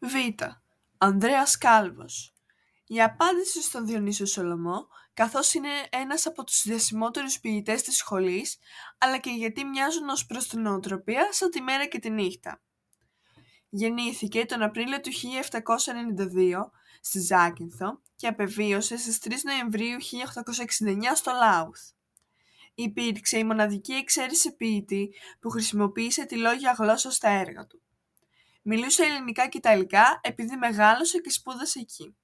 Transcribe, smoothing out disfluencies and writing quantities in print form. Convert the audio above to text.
Β. Ανδρέας Κάλβος. Η απάντηση στον Διονύσιο Σολωμό, καθώς είναι ένας από τους διασημότερους ποιητές της σχολής, αλλά και γιατί μοιάζουν ως προς την νοοτροπία σαν τη μέρα και τη νύχτα. Γεννήθηκε τον Απρίλιο του 1792 στη Ζάκυνθο και απεβίωσε στις 3 Νοεμβρίου 1869 στο Λάουθ. Υπήρξε η μοναδική εξαίρεση ποιητή που χρησιμοποίησε τη λόγια γλώσσα στα έργα του. Μιλούσε ελληνικά και ιταλικά επειδή μεγάλωσε και σπούδασε εκεί.